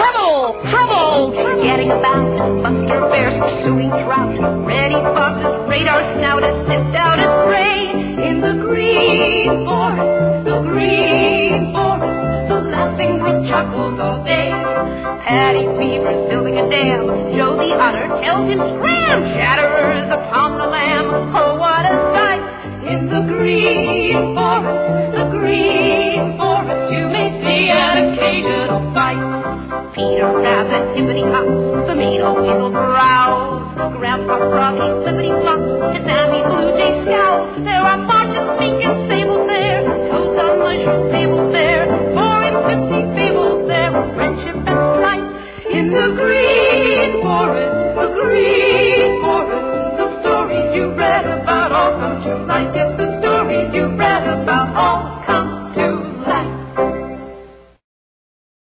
Trouble! Forgetting about Buster Bear's pursuing drought. Reddy Fox's radar snout has sniffed out his prey. In the green forest, the laughing brook chuckles all day. Paddy Beaver's building a dam. Joe the Otter tells him scram. Chatterer's upon the lamb. Oh, what a sight! In the green forest, you may see an occasional fight. Peter Rabbit, hippity-hop, the Tomato Weasel growls. Grandpa Froggy, flippity-flop, and Sammy